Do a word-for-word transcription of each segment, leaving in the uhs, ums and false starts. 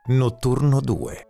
Notturno due.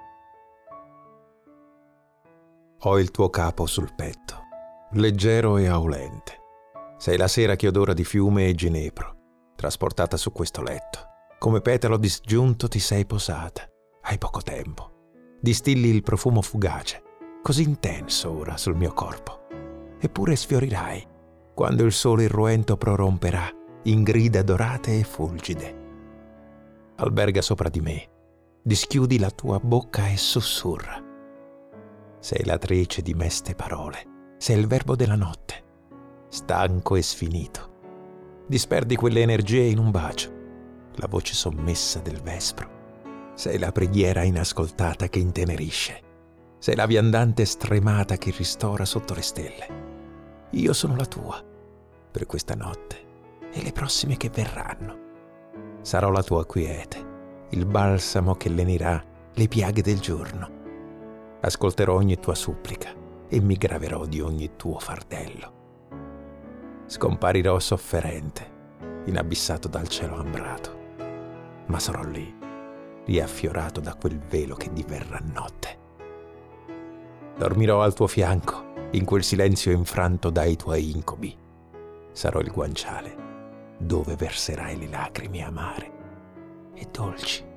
Ho il tuo capo sul petto, leggero e aulente. Sei la sera che odora di fiume e ginepro, trasportata su questo letto. Come petalo disgiunto ti sei posata. Hai poco tempo. Distilli il profumo fugace, così intenso ora sul mio corpo. Eppure sfiorirai, quando il sole irruento proromperà in grida dorate e fulgide. Alberga sopra di me, dischiudi la tua bocca e sussurra. Sei l'attrice di meste parole, sei il verbo della notte, stanco e sfinito. Disperdi quelle energie in un bacio, la voce sommessa del vespro. Sei la preghiera inascoltata che intenerisce, sei la viandante stremata che ristora sotto le stelle. Io sono la tua, per questa notte e le prossime che verranno. Sarò la tua quiete, il balsamo che lenirà le piaghe del giorno. Ascolterò ogni tua supplica e mi graverò di ogni tuo fardello. Scomparirò sofferente, inabissato dal cielo ambrato, ma sarò lì, riaffiorato da quel velo che diverrà notte. Dormirò al tuo fianco, in quel silenzio infranto dai tuoi incubi. Sarò il guanciale, dove verserai le lacrime amare e dolci.